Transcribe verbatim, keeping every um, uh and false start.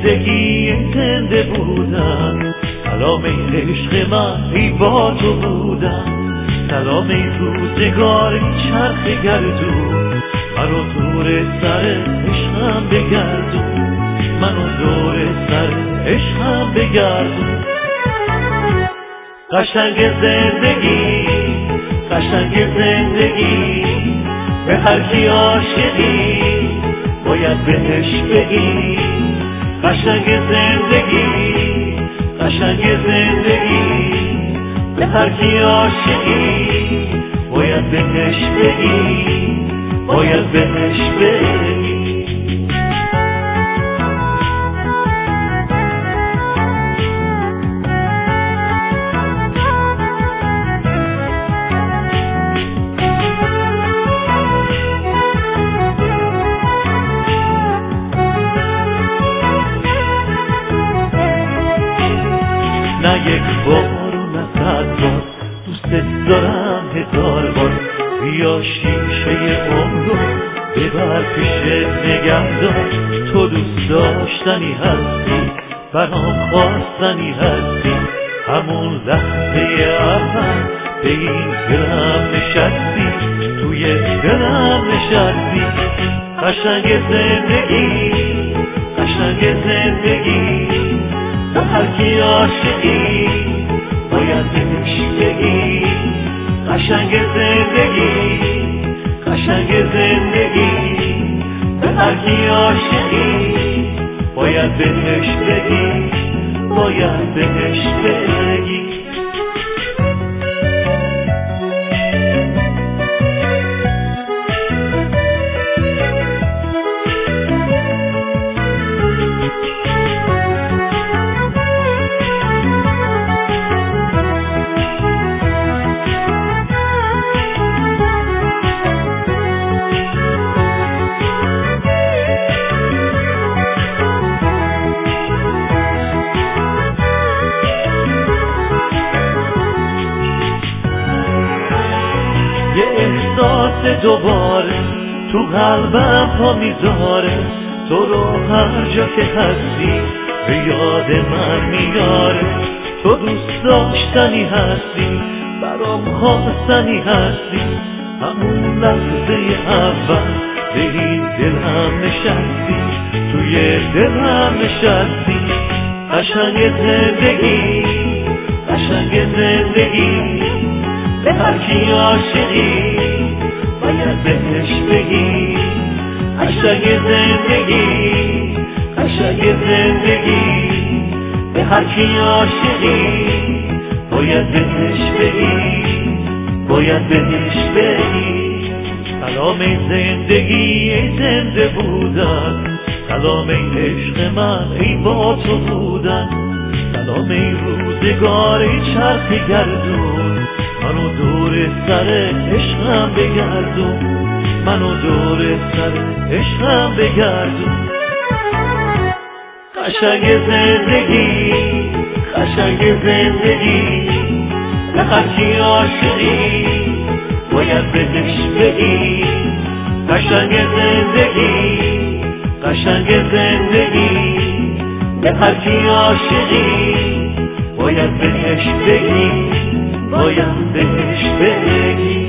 زندگی زنده بودن، سلام ای عشق من ای با تو بودن، سلام ای روزگار چرخ گردون، منو دور سر عشقم بگردون، منو دور سر عشقم بگردون. قشنگ زندگی قشنگ زندگی به هر کی عاشقی باید بهش بگی. قشنگ زندگی قشنگ زندگی به هر کی عاشقی باید بهش بگی، باید بهش بگی. نه یک بار و نه صد بار دوست دارم هزار بار، بیا شیشه عمر رو ببر پیشت نگه دار. تو دوست داشتنی هستی، برام خواستنی هستی، همون لحظه اول به این دلم نشستی، توی دلم نشستی. قشنگ زندگی قشنگ زندگی به هر کی عاشقی باید بهش بگی. قشنگ زندگی قشنگ زندگی به هر کی عاشقی باید بهش بگی، باید بهش بگی. یه احساس دوباره تو قلبم پا میذاره، تو رو هر جا که هستی به یاد من میاره. تو دوست داشتنی هستی، برام خواستنی هستی، همون لحظه اول به این دلم نشستی، توی دلم نشستی. قشنگ زندگی قشنگ زندگی به هر کی عاشقی باید بهش بگی. قشنگ زندگی قشنگ زندگی به هر کی عاشقی باید بهش بگی، باید بهش بگی. سلام ای زندگی ای زنده بودن، سلام ای عشق من ای با تو بودن، سلام ای روزگار ای چرخ گردون، منو دور سر عشقم بگردون، منو دور سر عشقم بگردون. قشنگ زندگی قشنگ زندگی به هر کی عاشقی باید بهش بگی. قشنگ زندگی قشنگ زندگی به هر کی عاشقی باید بهش بگی، باید بهش بگی.